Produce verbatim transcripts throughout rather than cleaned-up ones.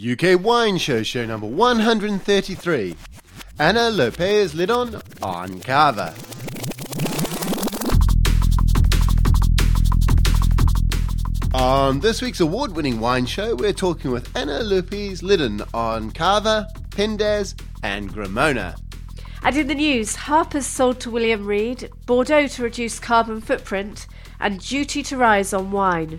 U K Wine Show, show number one hundred thirty-three. Ana Lopez Lidon on Cava. On this week's award-winning wine show, we're talking with Ana Lopez Lidon on Cava, Pendas and Gramona. And in the news, Harper's sold to William Reid, Bordeaux to reduce carbon footprint, and duty to rise on wine.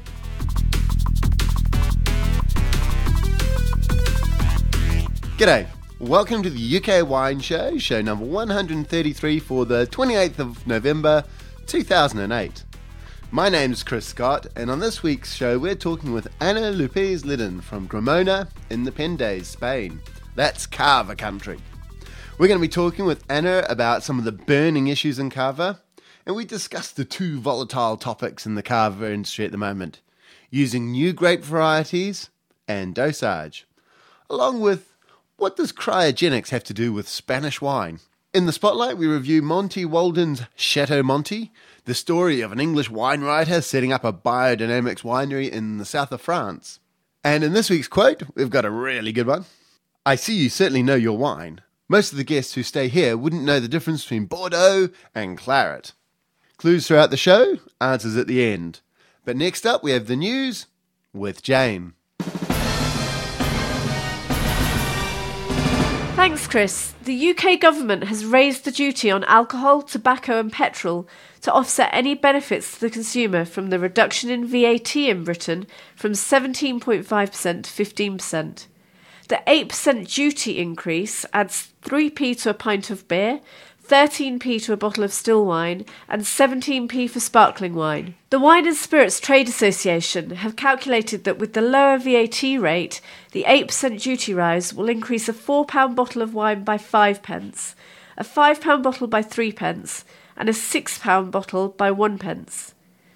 G'day, welcome to the U K Wine Show, show number one hundred thirty-three for the twenty-eighth of November two thousand eight. My name's Chris Scott, and on this week's show we're talking with Ana Lopez Lidon from Gramona in the Pendas, Spain. That's Cava country. We're going to be talking with Ana about some of the burning issues in Cava, and we discuss the two volatile topics in the Cava industry at the moment, using new grape varieties and dosage, along with what does cryogenics have to do with Spanish wine? In the spotlight, we review Monty Walden's Chateau Monty, the story of an English wine writer setting up a biodynamics winery in the south of France. And in this week's quote, we've got a really good one. I see you certainly know your wine. Most of the guests who stay here wouldn't know the difference between Bordeaux and Claret. Clues throughout the show, answers at the end. But next up, we have the news with Jane. Thanks, Chris. The U K government has raised the duty on alcohol, tobacco and petrol to offset any benefits to the consumer from the reduction in V A T in Britain from seventeen point five percent to fifteen percent. The eight percent duty increase adds three p to a pint of beer, thirteen p to a bottle of still wine, and seventeen p for sparkling wine. The Wine and Spirits Trade Association have calculated that with the lower V A T rate, the eight percent duty rise will increase a four pound bottle of wine by five pence, a five pound bottle by three pence, and a six pound bottle by one pence.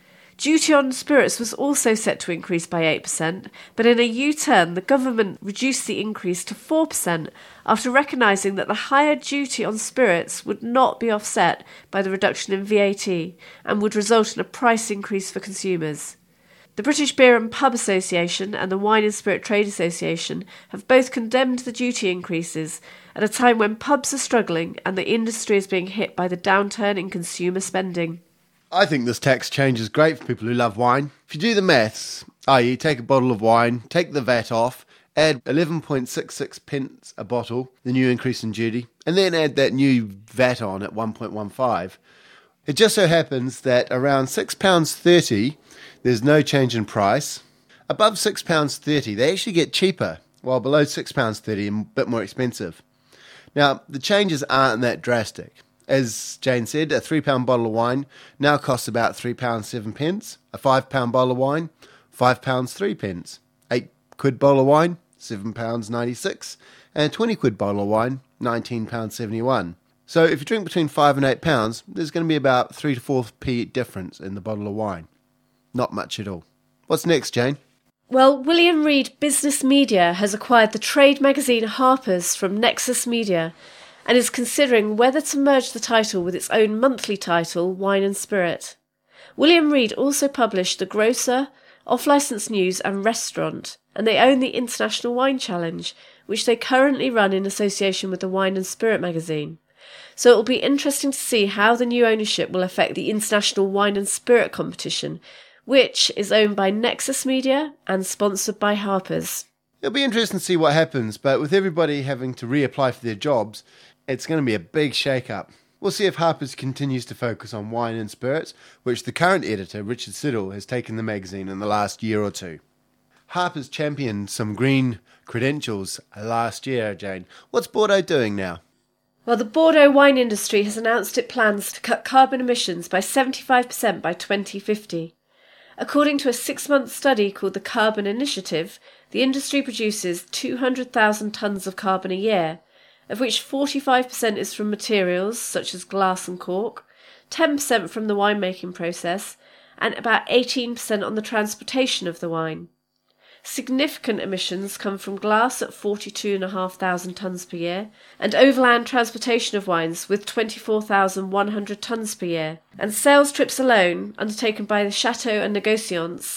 Duty on spirits was also set to increase by eight percent, but in a U-turn the government reduced the increase to four percent after recognising that the higher duty on spirits would not be offset by the reduction in V A T and would result in a price increase for consumers. The British Beer and Pub Association and the Wine and Spirit Trade Association have both condemned the duty increases at a time when pubs are struggling and the industry is being hit by the downturn in consumer spending. I think this tax change is great for people who love wine. If you do the maths, that is take a bottle of wine, take the V A T off, add eleven point six six pence a bottle, the new increase in duty, and then add that new V A T on at one point one five. It just so happens that around six pounds thirty, there's no change in price. Above six pounds thirty, they actually get cheaper, while below six pounds thirty, a bit more expensive. Now, the changes aren't that drastic. As Jane said, a three pound bottle of wine now costs about three pounds seven pence. A five pound bottle of wine, five pounds three pence. eight quid bottle of wine, seven pounds ninety-six. And a twenty quid bottle of wine, nineteen pounds seventy-one. So if you drink between five and eight pounds, there's going to be about three to four p difference in the bottle of wine. Not much at all. What's next, Jane? Well, William Reid Business Media has acquired the trade magazine Harper's from Nexus Media and is considering whether to merge the title with its own monthly title, Wine and Spirit. William Reid also published The Grocer, Off-Licence News and Restaurant, and they own the International Wine Challenge, which they currently run in association with the Wine and Spirit magazine. So it will be interesting to see how the new ownership will affect the International Wine and Spirit competition, which is owned by Nexus Media and sponsored by Harper's. It'll be interesting to see what happens, but with everybody having to reapply for their jobs, it's going to be a big shake-up. We'll see if Harper's continues to focus on wine and spirits, which the current editor, Richard Siddle, has taken the magazine in the last year or two. Harper's championed some green credentials last year, Jane. What's Bordeaux doing now? Well, the Bordeaux wine industry has announced it plans to cut carbon emissions by seventy-five percent by twenty fifty. According to a six-month study called the Carbon Initiative, the industry produces two hundred thousand tonnes of carbon a year, of which forty-five percent is from materials such as glass and cork, ten percent from the winemaking process, and about eighteen percent on the transportation of the wine. Significant emissions come from glass at forty-two thousand five hundred tonnes per year, and overland transportation of wines with twenty-four thousand one hundred tonnes per year. And sales trips alone, undertaken by the Chateau and Negociants,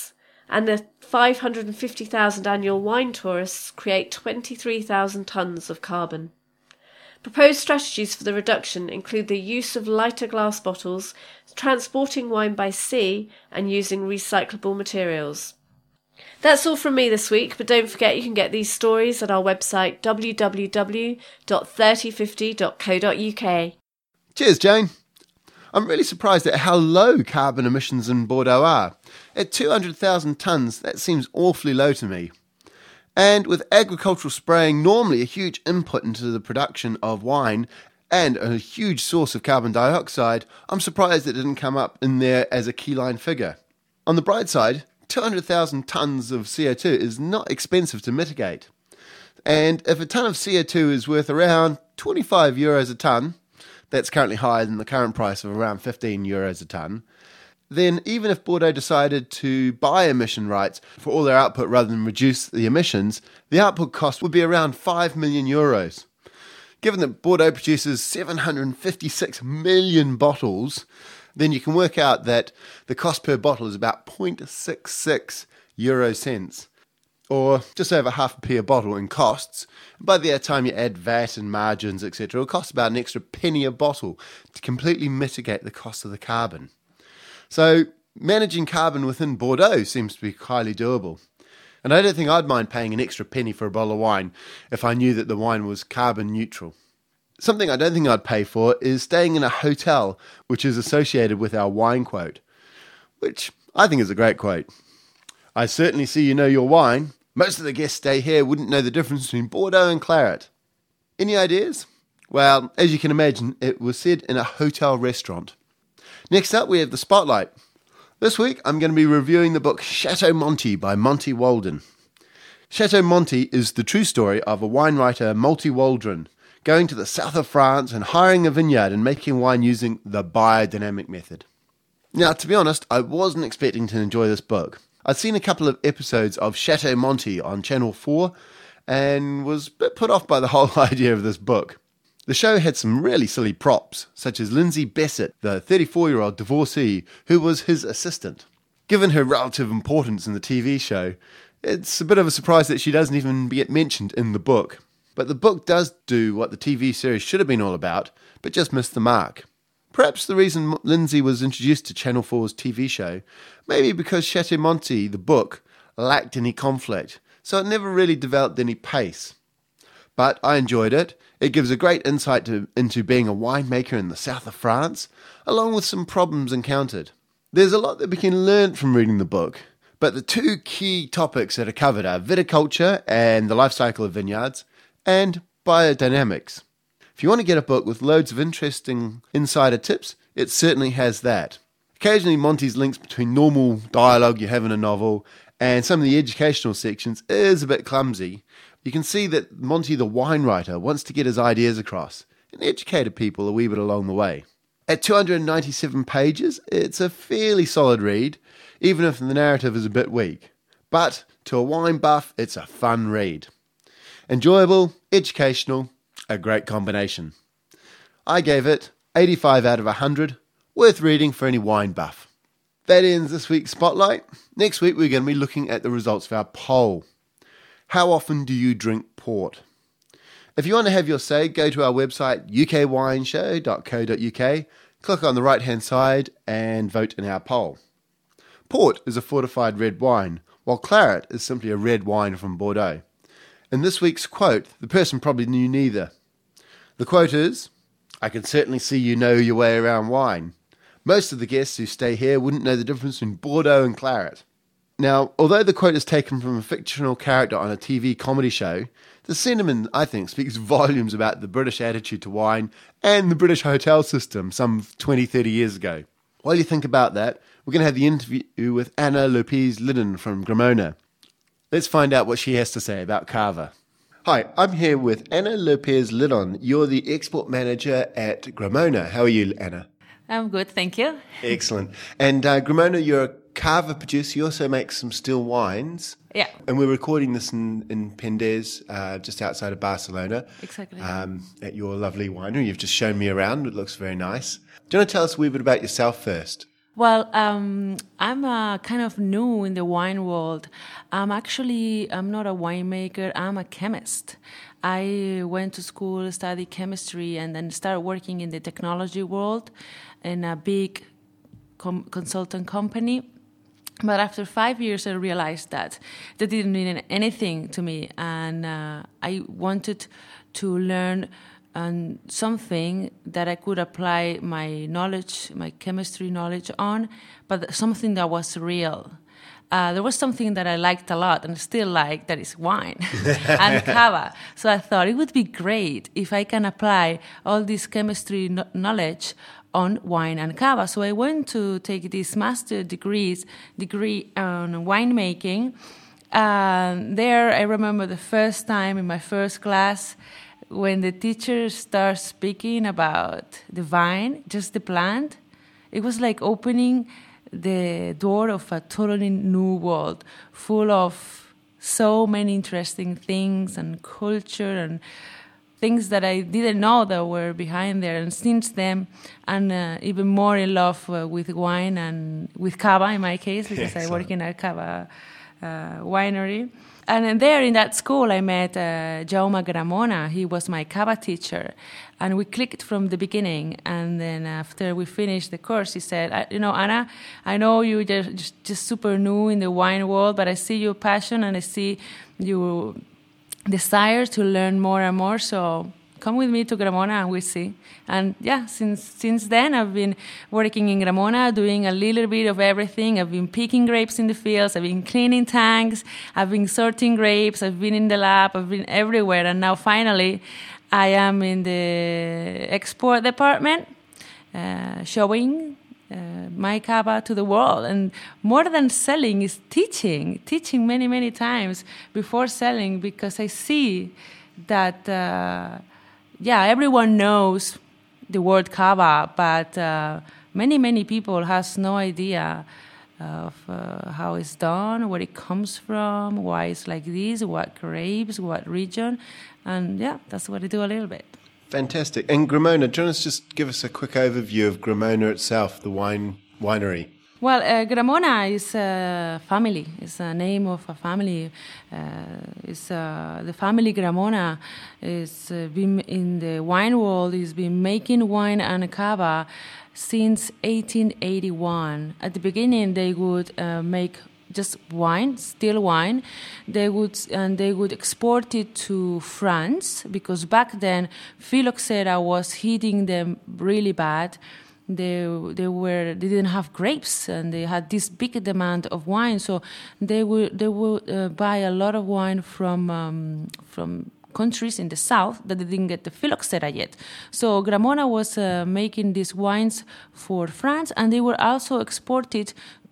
and the five hundred fifty thousand annual wine tourists create twenty-three thousand tonnes of carbon. Proposed strategies for the reduction include the use of lighter glass bottles, transporting wine by sea, and using recyclable materials. That's all from me this week, but don't forget you can get these stories at our website w w w dot thirty fifty dot co dot u k. Cheers, Jane. I'm really surprised at how low carbon emissions in Bordeaux are. At two hundred thousand tonnes, that seems awfully low to me. And with agricultural spraying normally a huge input into the production of wine and a huge source of carbon dioxide, I'm surprised it didn't come up in there as a keyline figure. On the bright side, two hundred thousand tonnes of C O two is not expensive to mitigate. And if a tonne of C O two is worth around twenty-five euros a tonne, that's currently higher than the current price of around fifteen euros a tonne, then even if Bordeaux decided to buy emission rights for all their output rather than reduce the emissions, the output cost would be around five million euros. Given that Bordeaux produces seven hundred fifty-six million bottles, then you can work out that the cost per bottle is about zero point six six euro cents, or just over half a p a bottle in costs. By the time you add V A T and margins, et cetera, it'll cost about an extra penny a bottle to completely mitigate the cost of the carbon. So managing carbon within Bordeaux seems to be highly doable. And I don't think I'd mind paying an extra penny for a bottle of wine if I knew that the wine was carbon neutral. Something I don't think I'd pay for is staying in a hotel which is associated with our wine quote, which I think is a great quote. I certainly see you know your wine. Most of the guests stay here wouldn't know the difference between Bordeaux and Claret. Any ideas? Well, as you can imagine, it was said in a hotel restaurant. Next up, we have the Spotlight. This week, I'm going to be reviewing the book Chateau Monty by Monty Waldron. Chateau Monty is the true story of a wine writer, Monty Waldron, going to the south of France and hiring a vineyard and making wine using the biodynamic method. Now, to be honest, I wasn't expecting to enjoy this book. I'd seen a couple of episodes of Chateau Monty on Channel four and was a bit put off by the whole idea of this book. The show had some really silly props, such as Lindsay Bassett, the thirty-four-year-old divorcee who was his assistant. Given her relative importance in the T V show, it's a bit of a surprise that she doesn't even get mentioned in the book. But the book does do what the T V series should have been all about, but just missed the mark. Perhaps the reason Lindsay was introduced to Channel four's T V show may be because Chateau Monty, the book, lacked any conflict, so it never really developed any pace. But I enjoyed it. It gives a great insight to, into being a winemaker in the south of France, along with some problems encountered. There's a lot that we can learn from reading the book, but the two key topics that are covered are viticulture and the life cycle of vineyards, and biodynamics. If you want to get a book with loads of interesting insider tips, it certainly has that. Occasionally Monty's links between normal dialogue you have in a novel and some of the educational sections is a bit clumsy. You can see that Monty the wine writer wants to get his ideas across and educated people a wee bit along the way. At two hundred ninety-seven pages, it's a fairly solid read, even if the narrative is a bit weak. But to a wine buff, it's a fun read. Enjoyable, educational, a great combination. I gave it eighty-five out of one hundred, worth reading for any wine buff. That ends this week's Spotlight. Next week we're going to be looking at the results of our poll. How often do you drink port? If you want to have your say, go to our website u k wine show dot co dot u k, click on the right hand side and vote in our poll. Port is a fortified red wine, while Claret is simply a red wine from Bordeaux. In this week's quote, the person probably knew neither. The quote is, "I can certainly see you know your way around wine. Most of the guests who stay here wouldn't know the difference between Bordeaux and Claret." Now, although the quote is taken from a fictional character on a T V comedy show, the sentiment, I think, speaks volumes about the British attitude to wine and the British hotel system some twenty, thirty years ago. While you think about that, we're going to have the interview with Anna Lopez-Lidon from Gramona. Let's find out what she has to say about Cava. Hi, I'm here with Anna Lopez-Lidon. You're the export manager at Gramona. How are you, Anna? I'm good, thank you. Excellent. And uh, Gramona, you're a Cava producer. You also make some still wines. Yeah. And we're recording this in, in Pendes, uh, just outside of Barcelona. Exactly. Um, at your lovely winery. You've just shown me around. It looks very nice. Do you want to tell us a wee bit about yourself first? Well, um, I'm uh, kind of new in the wine world. I'm actually, I'm not a winemaker, I'm a chemist. I went to school, studied chemistry, and then started working in the technology world in a big com- consultant company. But after five years, I realized that that didn't mean anything to me, and uh, I wanted to learn um, something that I could apply my knowledge, my chemistry knowledge on, but something that was real. Uh, there was something that I liked a lot and still like, that is wine and cava. So I thought it would be great if I can apply all this chemistry no- knowledge on wine and cava. So I went to take this master degrees degree on winemaking. And there I remember the first time in my first class when the teacher starts speaking about the vine, just the plant. It was like opening the door of a totally new world, full of so many interesting things and culture and things that I didn't know that were behind there. And since then, I'm uh, even more in love uh, with wine and with cava in my case, because Excellent. I work in a cava uh, winery. And then there in that school, I met uh, Jaume Gramona. He was my cava teacher. And we clicked from the beginning. And then after we finished the course, he said, you know, Anna, I know you're just, just, just super new in the wine world, but I see your passion and I see your desire to learn more and more. So come with me to Gramona and we'll see. And yeah, since since then, I've been working in Gramona, doing a little bit of everything. I've been picking grapes in the fields. I've been cleaning tanks. I've been sorting grapes. I've been in the lab. I've been everywhere. And now finally, I am in the export department, uh, showing uh, my cava to the world. And more than selling is teaching, teaching many, many times before selling, because I see that, uh, yeah, everyone knows the word cava, but uh, many, many people has no idea of uh, how it's done, where it comes from, why it's like this, what grapes, what region. And yeah, that's what I do a little bit. Fantastic. And Gramona, do you want to just give us a quick overview of Gramona itself, the wine winery? Well, uh, Gramona is a family. It's a name of a family. Uh, it's uh, the family Gramona is uh, been in the wine world. Has been making wine and cava since eighteen eighty-one. At the beginning, they would uh, make just wine, still wine. They would and they would export it to France, because back then phylloxera was hitting them really bad. They they were they didn't have grapes, and they had this big demand of wine. So they would they would uh, buy a lot of wine from um, from countries in the south that they didn't get the phylloxera yet. So Gramona was uh, making these wines for France, and they were also exported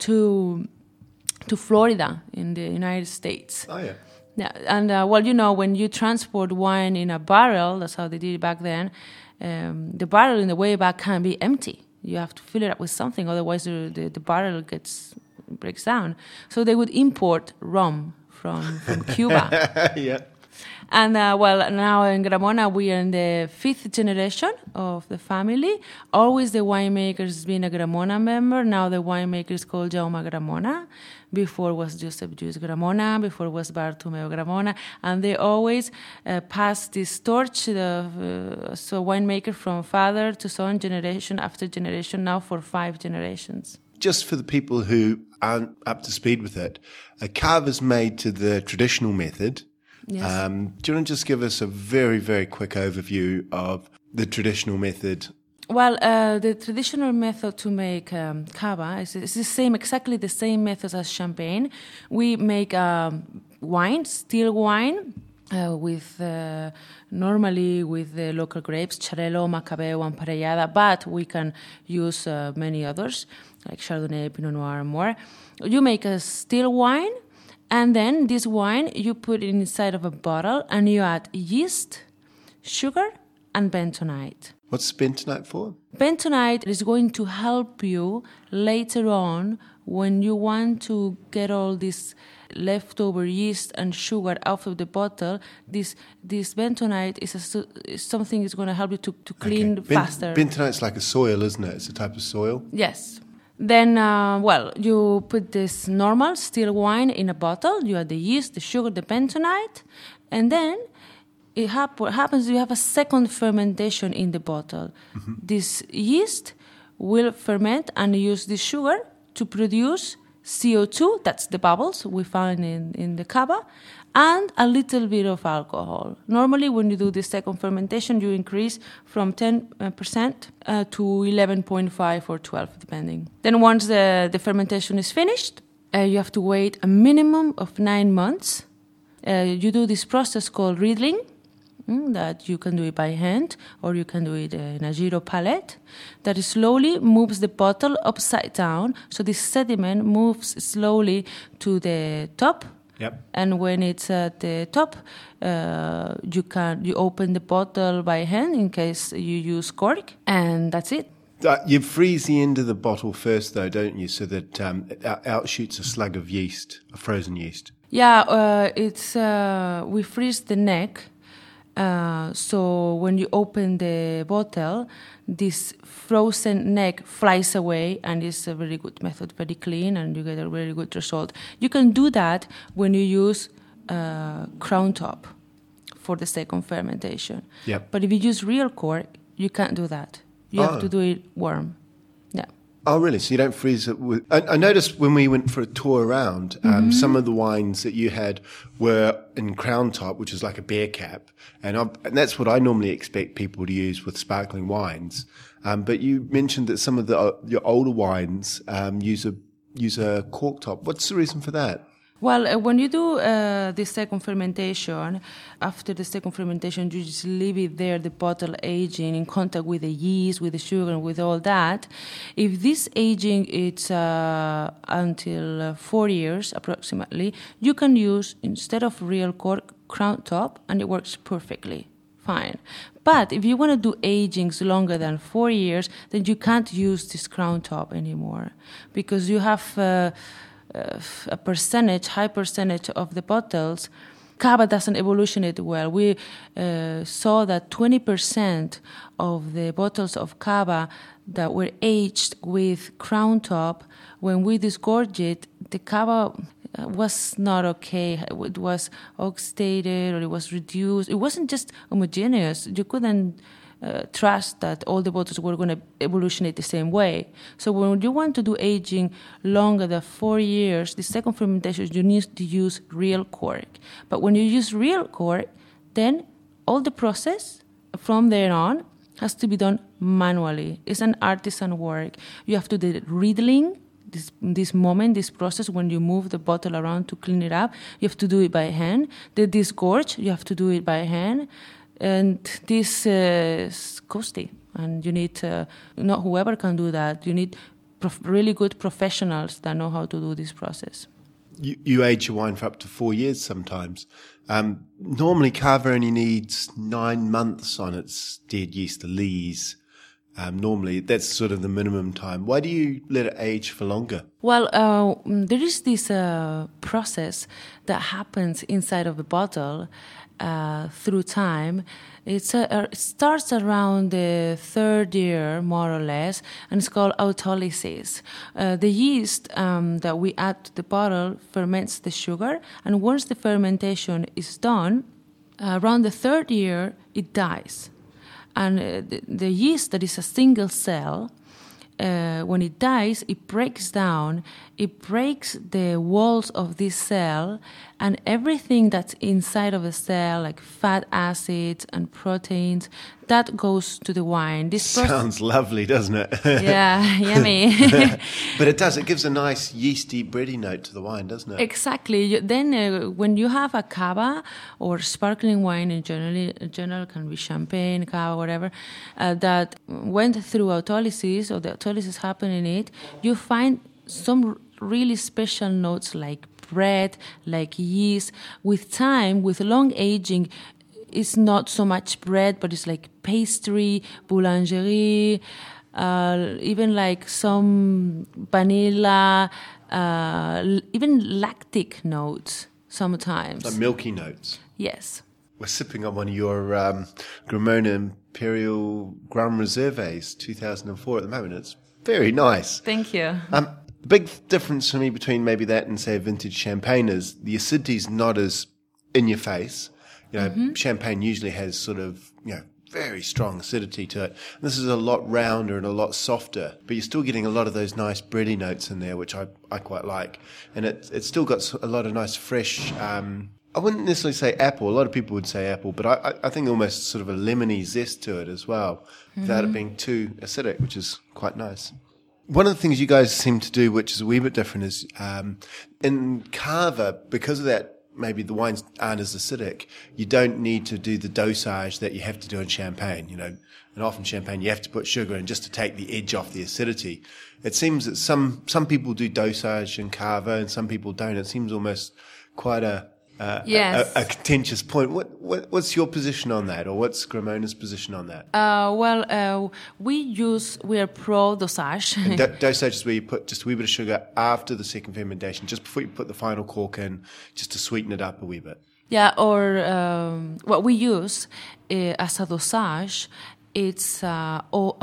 to to Florida in the United States. Oh yeah. Yeah, and uh, well, you know, when you transport wine in a barrel, that's how they did it back then. Um, the barrel in the way back can be empty. You have to fill it up with something, otherwise the, the, the barrel gets breaks down. So they would import rum from, from Cuba. Yeah. And uh, well, now in Gramona, we are in the fifth generation of the family. Always the winemaker has been a Gramona member. Now the winemaker is called Jaume Gramona. Before was Josep Lluís Gramona. Before was Bartomeu Gramona. And they always uh, pass this torch, the uh, so winemaker from father to son, generation after generation, now for five generations. Just for the people who aren't up to speed with it, a cava is made to the traditional method. Yes. Um, do you want to just give us a very, very quick overview of the traditional method? Well, uh, the traditional method to make um, cava is, is the same, exactly the same method as champagne. We make um, wine, still wine, uh, with uh, normally with the local grapes, Xarel·lo, Macabeu, and Parellada, but we can use uh, many others, like Chardonnay, Pinot Noir, and more. You make a still wine, and then this wine, you put it inside of a bottle, and you add yeast, sugar, and bentonite. What's bentonite for? Bentonite is going to help you later on when you want to get all this leftover yeast and sugar out of the bottle. This this bentonite is, a, is something that's going to help you to, to clean okay. ben, faster. Bentonite's like a soil, isn't it? It's a type of soil. Yes. Then, uh, well, you put this normal still wine in a bottle. You add the yeast, the sugar, the bentonite, and then it hap- what happens, you have a second fermentation in the bottle. Mm-hmm. This yeast will ferment and use the sugar to produce C O two, that's the bubbles we find in, in the cava, and a little bit of alcohol. Normally, when you do the second fermentation, you increase from ten percent uh, to eleven point five or twelve, depending. Then once the, the fermentation is finished, uh, you have to wait a minimum of nine months. Uh, you do this process called riedling, mm, that you can do it by hand or you can do it in a gyro palette, that slowly moves the bottle upside down, so the sediment moves slowly to the top. Yep. And when it's at the top, uh, you can you open the bottle by hand in case you use cork, and that's it. Uh, you freeze the end of the bottle first, though, don't you? So that um, it out- outshoots a slug of yeast, a frozen yeast. Yeah, uh, it's uh, we freeze the neck. Uh, so when you open the bottle, this frozen neck flies away, and it's a very good method, very clean, and you get a very good result. You can do that when you use uh, crown top for the second fermentation. Yep. But if you use real cork, you can't do that. You Oh. have to do it warm. Yeah. Oh, really? So you don't freeze it with... I, I noticed when we went for a tour around, um, mm-hmm. some of the wines that you had were in crown top, which is like a beer cap. And, I, and that's what I normally expect people to use with sparkling wines. Um, but you mentioned that some of the uh, your older wines um, use a use a cork top. What's the reason for that? Well, uh, when you do uh, the second fermentation, after the second fermentation, you just leave it there, the bottle aging in contact with the yeast, with the sugar, and with all that. If this aging is uh, until uh, four years approximately, you can use, instead of real cork, crown top, and it works perfectly fine. But if you want to do agings longer than four years, then you can't use this crown top anymore, because you have... Uh, Uh, a percentage, high percentage of the bottles, cava doesn't evolutionate well. We uh, saw that twenty percent of the bottles of cava that were aged with crown top, when we disgorged it, the cava was not okay. It was oxidated or it was reduced. It wasn't just homogeneous. You couldn't Uh, trust that all the bottles were going to evolutionate the same way. So when you want to do aging longer than four years, the second fermentation, you need to use real cork. But when you use real cork, then all the process from there on has to be done manually. It's an artisan work. You have to do the riedling, this, this moment, this process when you move the bottle around to clean it up. You have to do it by hand. The disgorge, you have to do it by hand. And this uh, is costly, and you need uh, not whoever can do that. You need prof- really good professionals that know how to do this process. You, you age your wine for up to four years sometimes. Um, normally, cava only needs nine months on its dead yeast, the lees. Um, normally, that's sort of the minimum time. Why do you let it age for longer? Well, uh, there is this uh, process that happens inside of the bottle uh, through time. It's a, it starts around the third year, more or less, and it's called autolysis. Uh, the yeast um, that we add to the bottle ferments the sugar, and once the fermentation is done, uh, around the third year, it dies. And uh, the, the yeast that is a single cell, uh, when it dies, it breaks down, it breaks the walls of this cell, and everything that's inside of the cell, like fat acids and proteins, that goes to the wine. This sounds pro- lovely, doesn't it? Yeah, yummy. But it does. It gives a nice yeasty, bready note to the wine, doesn't it? Exactly. Then uh, when you have a cava or sparkling wine in general, in general can be champagne, cava, whatever, uh, that went through autolysis or the autolysis happened in it, you find some really special notes like bread, like yeast. With time, with long aging, it's not so much bread, but it's like pastry, boulangerie, uh, even like some vanilla, uh, even lactic notes sometimes. Like milky notes. Yes. We're sipping on one of your um, Gramona Imperial Grand Reserves two thousand four at the moment. It's Very nice. Thank you. Um, the big difference for me between maybe that and, say, a vintage champagne is the acidity's not as in your face. You know, mm-hmm. Champagne usually has sort of, you know, very strong acidity to it. And this is a lot rounder and a lot softer, but you're still getting a lot of those nice bready notes in there, which I, I quite like. And it, it's still got a lot of nice fresh, um, I wouldn't necessarily say apple. A lot of people would say apple, but I, I think almost sort of a lemony zest to it as well, mm-hmm. without it being too acidic, which is quite nice. One of the things you guys seem to do, which is a wee bit different, is um, in Cava, because of that, maybe the wines aren't as acidic, you don't need to do the dosage that you have to do in champagne. You know, and often champagne you have to put sugar in just to take the edge off the acidity. It seems that some some people do dosage in Cava and some people don't. It seems almost quite a Uh, yes. a, a contentious point. What, what what's your position on that, or what's Gramona's position on that? Uh, well, uh, we use we are pro dosage. Do- dosage is where you put just a wee bit of sugar after the second fermentation, just before you put the final cork in, just to sweeten it up a wee bit. Yeah, or um, what we use uh, as a dosage. It's uh,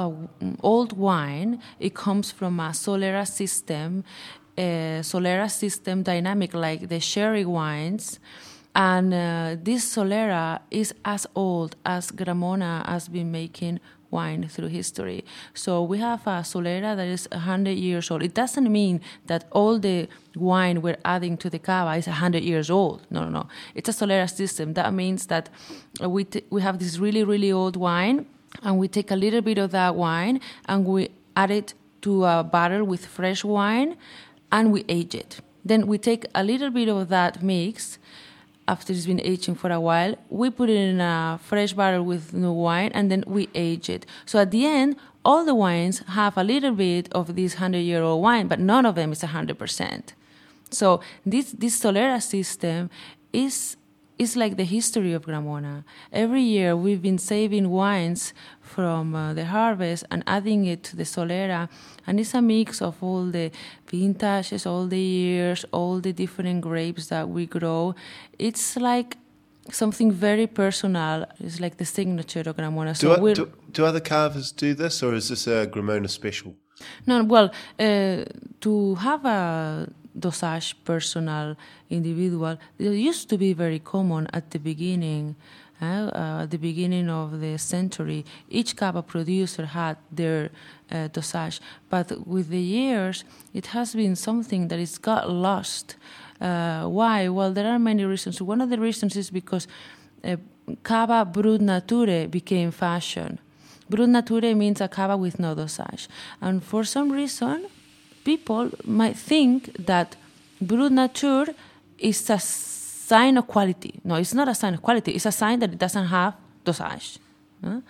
an old wine. It comes from a Solera system. Uh, Solera system dynamic, like the sherry wines, and uh, this Solera is as old as Gramona has been making wine through history. So we have a Solera that is one hundred years old. It doesn't mean that all the wine we're adding to the cava is one hundred years old. No, no, no. It's a Solera system. That means that we t- we have this really, really old wine, and we take a little bit of that wine and we add it to a barrel with fresh wine, and we age it. Then we take a little bit of that mix, after it's been aging for a while, we put it in a fresh barrel with new wine, and then we age it. So at the end, all the wines have a little bit of this hundred-year-old wine, but none of them is one hundred percent. So this this Solera system is is like the history of Gramona. Every year we've been saving wines from uh, the harvest and adding it to the Solera, and it's a mix of all the vintages, all the years, all the different grapes that we grow. It's like something very personal. It's like the signature of Gramona. So do, we're, do, do other carvers do this, or is this a Gramona special? No, well, uh, to have a dosage personal, individual, it used to be very common at the beginning. Uh, uh, at the beginning of the century, each cava producer had their uh, dosage, but with the years, it has been something that it's got lost. Uh, why? Well, there are many reasons. One of the reasons is because uh, cava brut nature became fashion. Brut nature means a cava with no dosage, and for some reason, people might think that brut nature is a sign of quality. No, it's not a sign of quality. It's a sign that it doesn't have dosage. Huh?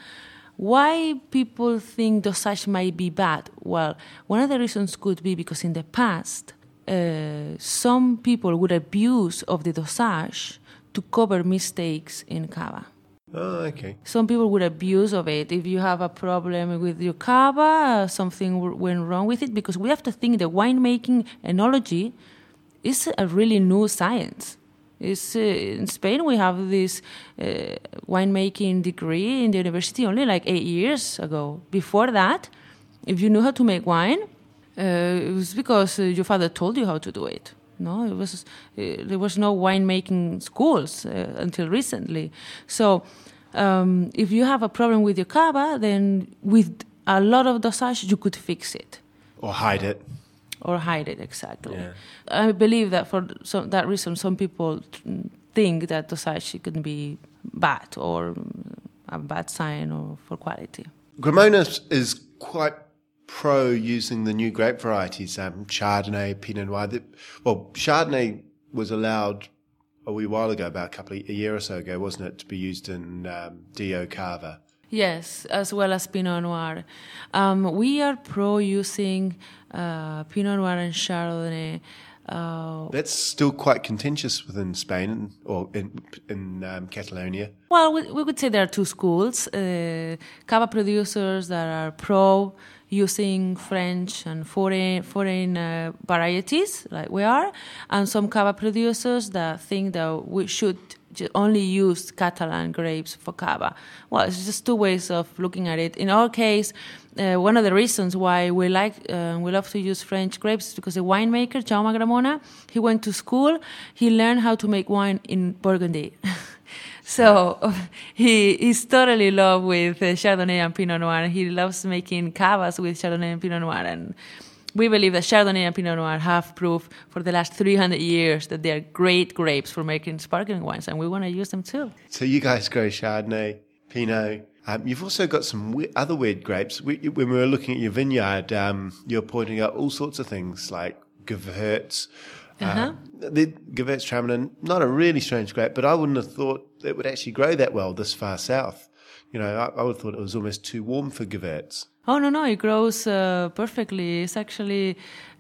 Why people think dosage might be bad? Well, one of the reasons could be because in the past, uh, some people would abuse of the dosage to cover mistakes in cava. Oh, okay. Some people would abuse of it. If you have a problem with your cava, uh, something w- went wrong with it, because we have to think that winemaking enology is a really new science. It's, uh, in Spain, we have this uh, winemaking degree in the university only like eight years ago. Before that, if you knew how to make wine, uh, it was because uh, your father told you how to do it. No, it was uh, there was no winemaking schools uh, until recently. So, um, if you have a problem with your cava, then with a lot of dosage, you could fix it. Or hide it. Or hide it, exactly. Yeah. I believe that for some, that reason, some people think that dosage can be bad or a bad sign or for quality. Gramona is quite pro using the new grape varieties, um, Chardonnay, Pinot Noir. The, well, Chardonnay was allowed a wee while ago, about a couple of a year or so ago, wasn't it, to be used in um, D O Cava? Yes, as well as Pinot Noir. Um, we are pro using uh, Pinot Noir and Chardonnay. Uh, That's still quite contentious within Spain or in in um, Catalonia. Well, we, we would say there are two schools. Uh, cava producers that are pro using French and foreign foreign uh, varieties, like we are, and some cava producers that think that we should ju- only used Catalan grapes for cava. Well, it's just two ways of looking at it. In our case, uh, one of the reasons why we like uh, we love to use French grapes is because the winemaker Jaume Gramona, he went to school, he learned how to make wine in Burgundy. So he is totally in love with uh, Chardonnay and Pinot Noir. He loves making cavas with Chardonnay and Pinot Noir. And we believe that Chardonnay and Pinot Noir have proved for the last three hundred years that they are great grapes for making sparkling wines, and we want to use them too. So you guys grow Chardonnay, Pinot. Um, you've also got some we- other weird grapes. We, when we were looking at your vineyard, um, you're pointing out all sorts of things like Gewurz. Uh-huh. Uh, the Gewürztraminer, not a really strange grape, but I wouldn't have thought it would actually grow that well this far south. You know, I, I would have thought it was almost too warm for Gewurz. Oh, no, no, it grows uh, perfectly. It's actually,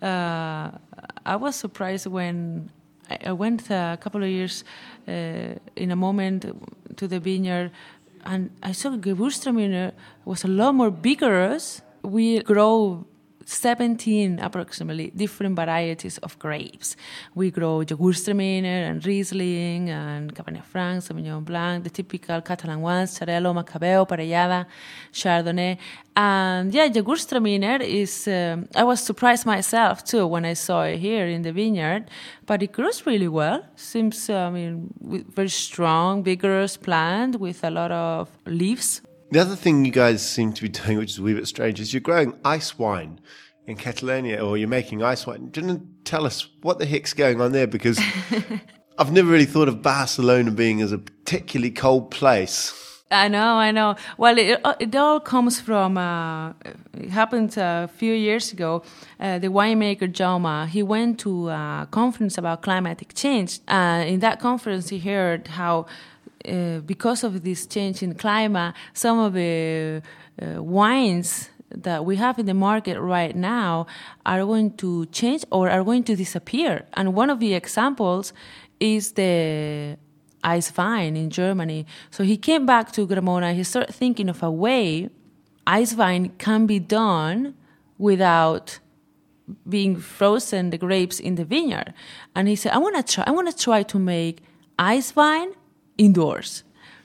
uh, I was surprised when I, I went a couple of years uh, in a moment to the vineyard, and I saw Gewürztraminer was a lot more vigorous. We grow seventeen approximately different varieties of grapes. We grow Gewürztraminer and Riesling and Cabernet Franc, Sauvignon Blanc, the typical Catalan ones, Xarel·lo, Macabeo, Parellada, Chardonnay. And yeah, Gewürztraminer is, um, I was surprised myself too when I saw it here in the vineyard, but it grows really well. Seems, uh, I mean, very strong, vigorous plant with a lot of leaves. The other thing you guys seem to be doing, which is a wee bit strange, is you're growing ice wine in Catalonia, or you're making ice wine. Didn't tell us what the heck's going on there, because I've never really thought of Barcelona being as a particularly cold place. I know, I know. Well, it, it all comes from, uh, it happened a few years ago. Uh, the winemaker Jaume, he went to a conference about climatic change. Uh, in that conference, he heard how Uh, because of this change in climate, some of the uh, wines that we have in the market right now are going to change or are going to disappear. And one of the examples is the ice vine in Germany. So he came back to Gramona. He started thinking of a way ice vine can be done without being frozen, the grapes in the vineyard. And he said, I want to try. I want to try to make ice vine indoors.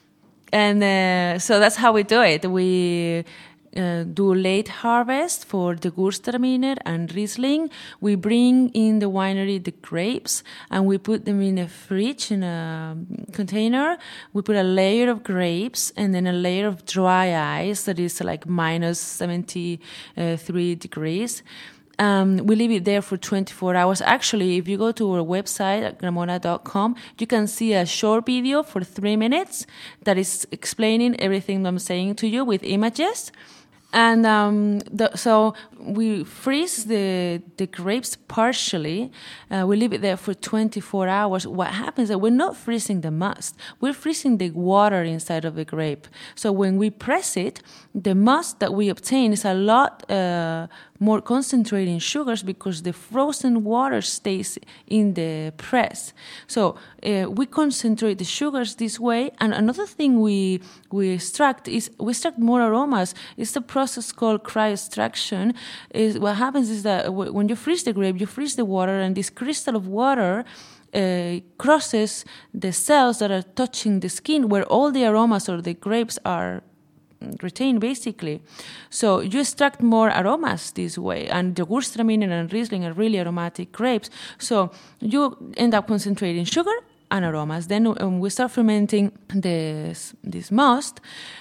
And uh, so that's how we do it. We uh, do late harvest for the Gewürztraminer and Riesling. We bring in the winery the grapes and we put them in a fridge, in a container. We put a layer of grapes and then a layer of dry ice that is like minus seventy-three degrees. Um, we leave it there for twenty-four hours. Actually, if you go to our website at gramona dot com, you can see a short video for three minutes that is explaining everything I'm saying to you with images. And um, the, so we freeze the the grapes partially. Uh, we leave it there for twenty-four hours. What happens is that we're not freezing the must. We're freezing the water inside of the grape. So when we press it, the must that we obtain is a lot uh, more concentrated in sugars because the frozen water stays in the press. So uh, we concentrate the sugars this way. And another thing we we extract is we extract more aromas. It's the process called cryoextraction. Is what happens is that w- when you freeze the grape, you freeze the water, and this crystal of water uh, crosses the cells that are touching the skin, where all the aromas or the grapes are retained, basically. So you extract more aromas this way, and the Gewürztraminer and Riesling are really aromatic grapes. So you end up concentrating sugar and aromas. Then um, we start fermenting this this must,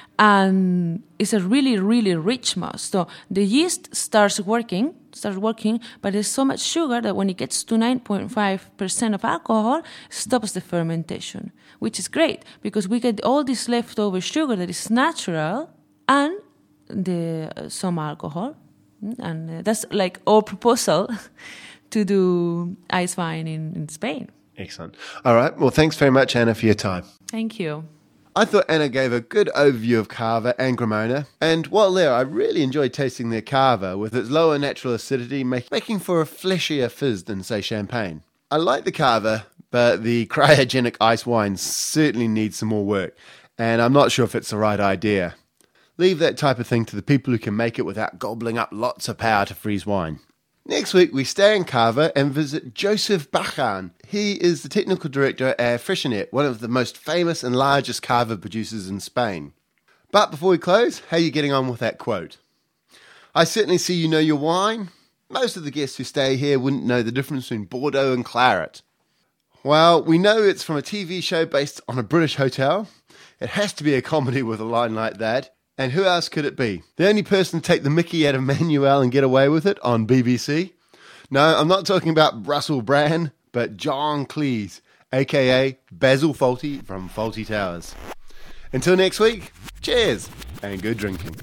and it's a really, really rich must. So the yeast starts working, starts working, but there's so much sugar that when it gets to nine point five percent of alcohol, it stops the fermentation, which is great because we get all this leftover sugar that is natural and the uh, some alcohol. And uh, that's like our proposal to do ice wine in, in Spain. Excellent. All right. Well, thanks very much, Anna, for your time. Thank you. I thought Anna gave a good overview of Cava and Gramona, and while there, I really enjoyed tasting their Cava with its lower natural acidity, make, making for a fleshier fizz than, say, champagne. I like the Cava, but the cryogenic ice wine certainly needs some more work, and I'm not sure if it's the right idea. Leave that type of thing to the people who can make it without gobbling up lots of power to freeze wine. Next week, we stay in Carver and visit Joseph Bachan. He is the technical director at Freixenet, one of the most famous and largest Carver producers in Spain. But before we close, how are you getting on with that quote? I certainly see you know your wine. Most of the guests who stay here wouldn't know the difference between Bordeaux and Claret. Well, we know it's from a T V show based on a British hotel. It has to be a comedy with a line like that. And who else could it be? The only person to take the mickey out of Manuel and get away with it on B B C? No, I'm not talking about Russell Brand, but John Cleese, aka Basil Fawlty from Fawlty Towers. Until next week, cheers and good drinking.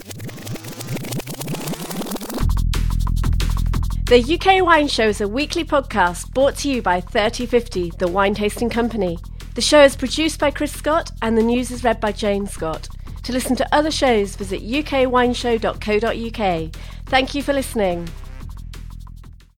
The U K Wine Show is a weekly podcast brought to you by thirty fifty, the wine tasting company. The show is produced by Chris Scott and the news is read by Jane Scott. To listen to other shows, visit u k wine show dot co dot u k. Thank you for listening.